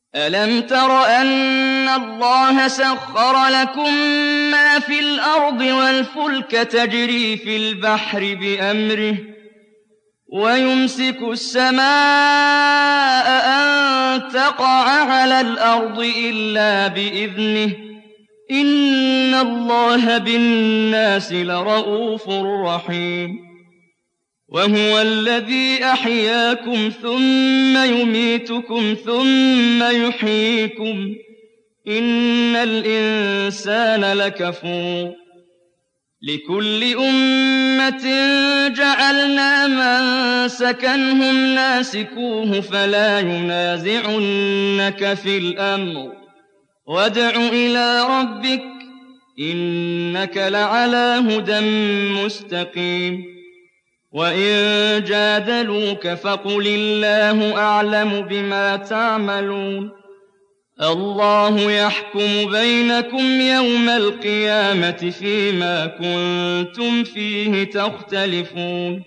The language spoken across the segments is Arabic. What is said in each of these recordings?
أَلَمْ تَرَ أَنَّ اللَّهَ سَخَّرَ لَكُم مَّا فِي الْأَرْضِ وَالْفُلْكَ تَجْرِي فِي الْبَحْرِ بِأَمْرِهِ وَيُمْسِكُ السَّمَاءَ أَن تَقَعَ عَلَى الْأَرْضِ إِلَّا بِإِذْنِهِ ۗ إِنَّ اللَّهَ بِالنَّاسِ لَرَءُوفٌ رَّحِيمٌ وَهُوَ الَّذِي أَحْيَاكُمْ ثُمَّ يُمِيتُكُمْ ثُمَّ يُحْيِيكُمْ ۗ إِنَّ الْإِنسَانَ لَكَفُورٌ لِكُلِّ أُمَّةٍ جَعَلْنَا مَنسَكًا هُمْ نَاسِكُوهُ فَلَا يُنَازِعُنَّكَ فِي الْأَمْرِ وَادْعُ إِلَىٰ رَبِّكَ إِنَّكَ لَعَلَىٰ هُدًى مُّسْتَقِيمٍ وَإِن جَادَلُوكَ فَقُلِ اللَّهُ أَعْلَمُ بِمَا تَعْمَلُونَ اللَّهُ يَحْكُمُ بَيْنَكُمْ يَوْمَ الْقِيَامَةِ فِيمَا كُنتُمْ فِيهِ تَخْتَلِفُونَ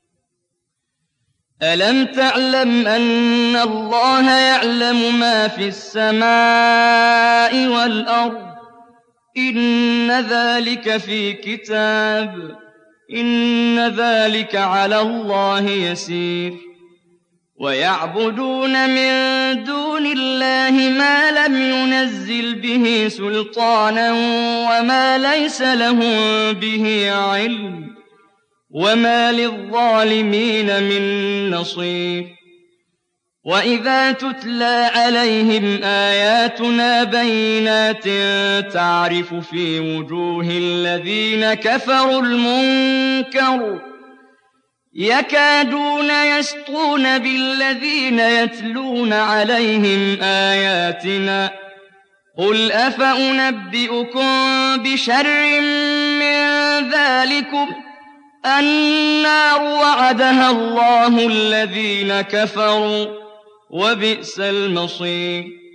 أَلَمْ تَعْلَمْ أَنَّ اللَّهَ يَعْلَمُ مَا فِي السَّمَاءِ وَالْأَرْضِ إِنَّ ذَلِكَ فِي كِتَابٍ إِنَّ ذَلِكَ عَلَى اللَّهِ يَسِيرٌ وَيَعْبُدُونَ مِن دُونِ اللَّهِ مَا لَمْ يُنَزِّلْ بِهِ سُلْطَانًا وَمَا لَيْسَ لَهُم بِهِ عِلْمٌ ۗ وَمَا لِلظَّالِمِينَ مِن نَّصِيرٍ وَإِذَا تُتْلَىٰ عَلَيْهِمْ آيَاتُنَا بَيِّنَاتٍ تَعْرِفُ فِي وُجُوهِ الَّذِينَ كَفَرُوا الْمُنكَرَ يَكَادُونَ يَسْطُونَ بِالَّذِينَ يَتْلُونَ عَلَيْهِمْ آيَاتِنَا ۗ قُلْ أَفَأُنَبِّئُكُم بِشَرٍّ مِّن ذَٰلِكُمُ النَّارُ وَعَدَهَا اللَّهُ الَّذِينَ كَفَرُوا ۖ وَبِئْسَ الْمَصِيرُ